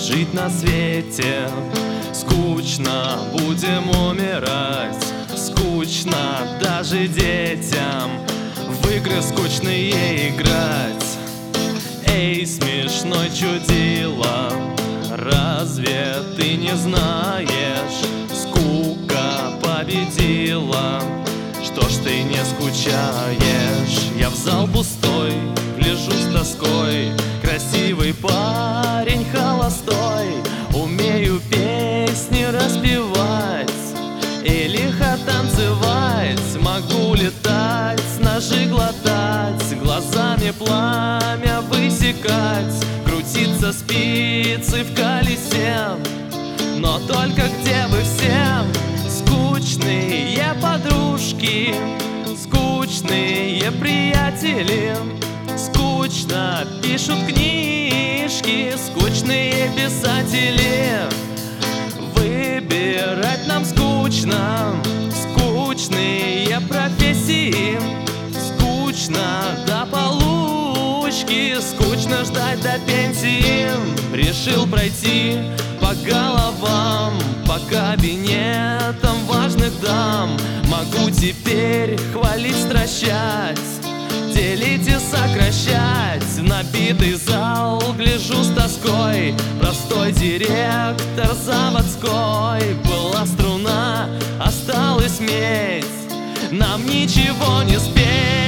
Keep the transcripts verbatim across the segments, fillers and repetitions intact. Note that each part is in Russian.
жить на свете. Скучно будем умирать, скучно даже детям в игры скучные играть. Эй, смешной чудило, разве ты не знаешь, скука победила? Что ж ты не скучаешь? Я в зал пустой гляжу с тоской, красивый парень холостой, умею песни распевать и лихо танцевать, могу летать, ножи глотать, глазами пламя высекать, крутиться спицы в колесе. Но только где вы все, скучные подружки, скучные приятели? Скучно пишут книжки, скучные писатели. Выбирать нам скучно, скучные профессии. Скучно до получки, скучно ждать до пенсии. Решил пройти по головам, по кабинетам важных дам. Могу теперь хвалить, стращать, делить и сокращать. В набитый зал гляжу с тоской, простой директор заводской. Была струна, осталась медь, нам ничего не спеть.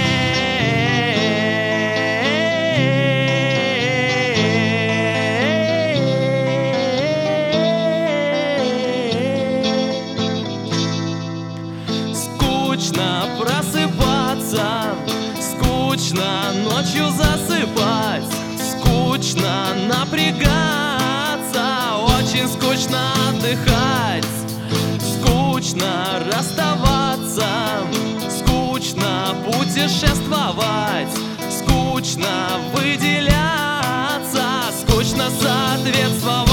Скучно просыпаться, скучно ночью засыпать, скучно напрягаться, очень скучно отдыхать, скучно расставаться, скучно путешествовать, скучно выделяться, скучно соответствовать.